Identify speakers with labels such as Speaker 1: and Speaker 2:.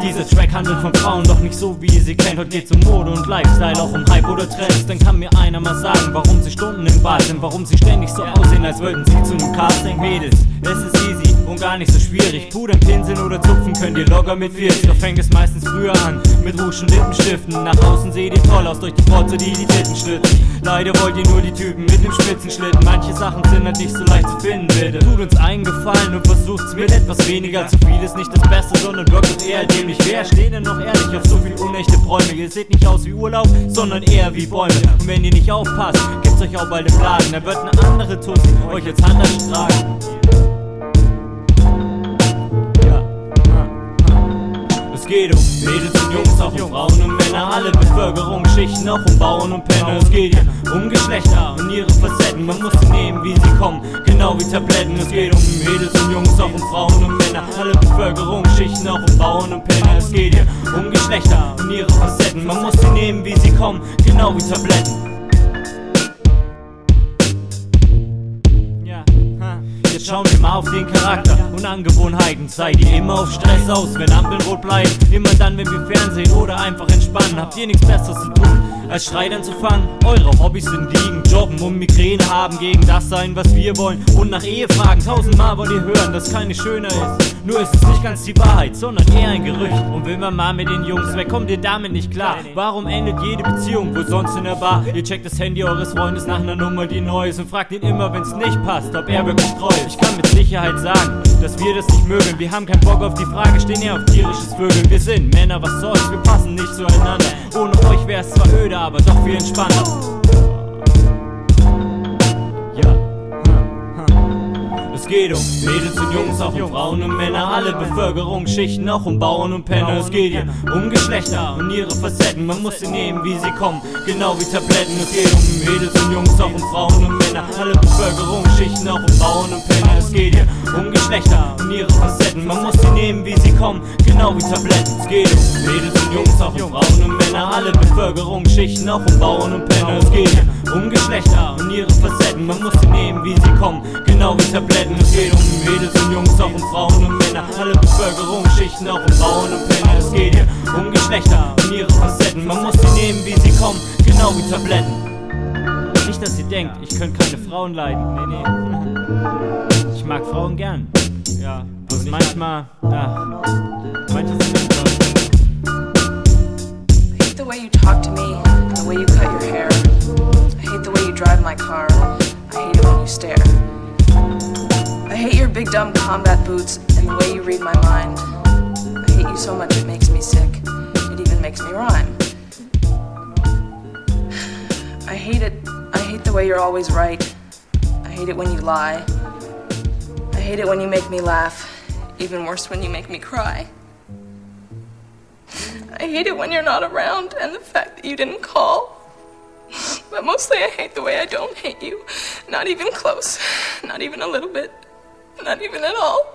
Speaker 1: Dieser Track handelt von Frauen, doch nicht so wie ihr sie kennt. Heute geht's um Mode und Lifestyle, auch um Hype oder Trends. Dann kann mir einer mal sagen, warum sie Stunden im Bad sind, warum sie ständig so aussehen, als würden sie zu nem Casting. Mädels, es ist easy und gar nicht so schwierig. Pudern, pinseln oder zupfen könnt ihr locker mit 40. Doch fängt es meistens früher an, mit Rouge und Lippenstiften. Nach außen seht ihr toll aus, durch die Fotze, die Titten stützen. Leider wollt ihr nur die Typen mit dem Spitzenschlitten. Manche Sachen sind halt nicht so leicht zu finden, bitte. Tut uns einen Gefallen und versucht's mit etwas weniger. Zu viel ist nicht das Beste, sondern wirkt eher dämlich. Wer steht denn noch ehrlich auf so viel unechte Träume? Ihr seht nicht aus wie Urlaub, sondern eher wie Bäume. Und wenn ihr nicht aufpasst, gibt's euch auch bald im Laden. Dann wird eine andere Tussi euch als Handtasche tragen. Es geht um Mädels und Jungs, auch um Frauen und Männer, alle Bevölkerungsschichten, auch um Bauern und Penner. Es geht hier um Geschlechter und ihre Facetten, man muss sie nehmen, wie sie kommen, genau wie Tabletten. Es geht um Mädels und Jungs, auch um Frauen und Männer, alle Bevölkerungsschichten, auch um Bauern und Penner. Es geht hier um Geschlechter und ihre Facetten, man muss sie nehmen, wie sie kommen, genau wie Tabletten. Jetzt schauen wir mal auf den Charakter und Angewohnheiten. Seid ihr immer auf Stress aus, wenn Ampeln rot bleiben? Immer dann, wenn wir Fernsehen oder einfach entspannen? Habt ihr nichts Besseres zu tun, als Streit anzufangen? Eure Hobbys sind liegen, jobben und Migräne haben, gegen das sein, was wir wollen und nach Ehe fragen. 1000-mal wollt ihr hören, dass keine schöner ist. Nur ist es nicht ganz die Wahrheit, sondern eher ein Gerücht. Und will man mal mit den Jungs weg, kommt ihr damit nicht klar? Warum endet jede Beziehung, wo sonst in der Bar? Ihr checkt das Handy eures Freundes nach einer Nummer, die neu ist, und fragt ihn immer, wenn's nicht passt, ob er wirklich treu ist. Ich kann mit Sicherheit sagen, dass wir das nicht mögen. Wir haben keinen Bock auf die Frage, stehen eher auf tierisches Vögeln. Wir sind Männer, was soll's, wir passen nicht zueinander. Ohne euch wär's zwar öde, aber doch viel entspannter. Es geht um Mädels und Jungs, auch um Frauen und Männer, alle Bevölkerungsschichten, auch um Bauern und Penner. Es geht hier um Geschlechter und ihre Facetten, man muss sie nehmen, wie sie kommen, genau wie Tabletten. Es geht um Mädels und Jungs, auch um Frauen und Männer, alle Bevölkerungsschichten, auch um Bauern und Penner. Es geht hier um Geschlechter und ihre Facetten, man muss sie nehmen, wie sie kommen, genau wie Tabletten. Es geht um Mädels und Jungs, auch um Frauen und Männer, alle Bevölkerungsschichten, auch um Bauern und Penner. Es geht hier um Geschlechter und ihre Facetten, man muss sie nehmen, wie sie kommen, genau wie Tabletten. Es geht um Mädels und Jungs, auch um Frauen und Männer, alle Bevölkerungsschichten, auch um Bauern und Penner. Es geht hier um Geschlechter und ihre Facetten, man muss sie nehmen, wie sie kommen, genau wie Tabletten. Nicht, dass ihr denkt, ich könnte keine Frauen leiden, nee. Ich mag Frauen gern, ja, bloß manchmal, manche sind nicht toll.
Speaker 2: I hate the way you talk to me, and the way you cut your hair. I hate the way you drive my car. I hate it when you stare. I hate your big dumb combat boots and the way you read my mind. I hate you so much it makes me sick. It even makes me rhyme. I hate it. I hate the way you're always right. I hate it when you lie. I hate it when you make me laugh. Even worse when you make me cry. I hate it when you're not around and the fact that you didn't call. But mostly I hate the way I don't hate you. Not even close. Not even a little bit. Not even at all.